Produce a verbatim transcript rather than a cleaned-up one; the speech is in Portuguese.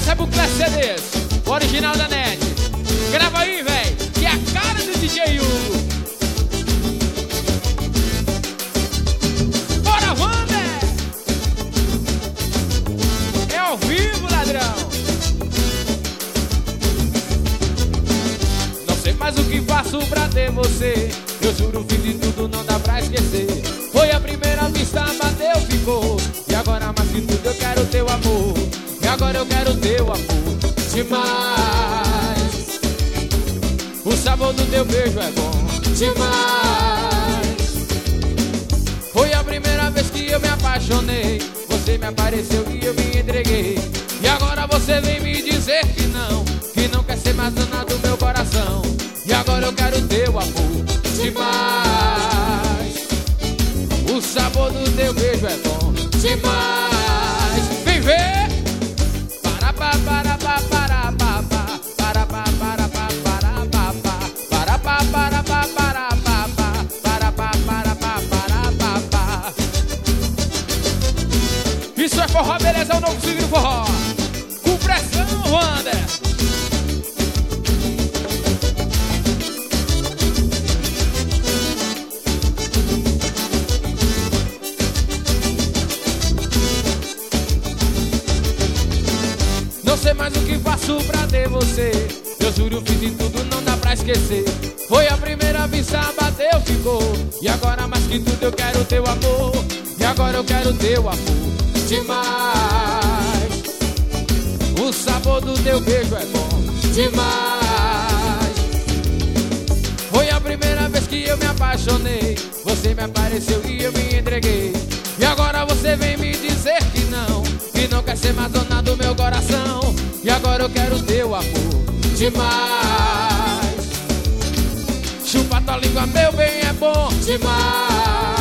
Essa é Buclé C Ds, o original da N E T. Grava aí, véi, que é a cara do D J Hugo. Bora, Wander! É ao vivo, ladrão. Não sei mais o que faço pra ter você. Eu juro, fiz de tudo, não dá pra esquecer. Foi a primeira vista, bateu, ficou. E agora mais que tudo eu quero teu amor. E agora eu quero teu amor demais. O sabor do teu beijo é bom demais. Foi a primeira vez que eu me apaixonei. Você me apareceu e eu me entreguei. E agora você vem me dizer que não, que não quer ser mais dona do meu coração. E agora eu quero teu amor demais. O sabor do teu beijo é bom demais. Vem ver. Para pa para pa para pa pa para pa para pa para pa para pa para pa para pa para pa para pa para pa. Isso é forró, beleza? É o novo signo forró. Com pressão, Wander. Não sei mais o que faço pra ter você. Eu juro, fiz de tudo, não dá pra esquecer. Foi a primeira vista, bateu, ficou. E agora mais que tudo eu quero teu amor. E agora eu quero teu amor demais. O sabor do teu beijo é bom demais. Foi a primeira vez que eu me apaixonei. Você me apareceu e eu me entreguei. E agora você vem me dizer que não, que não quer ser mais dona do meu coração. E agora eu quero teu amor demais. Chupa tua língua, meu bem, é bom demais.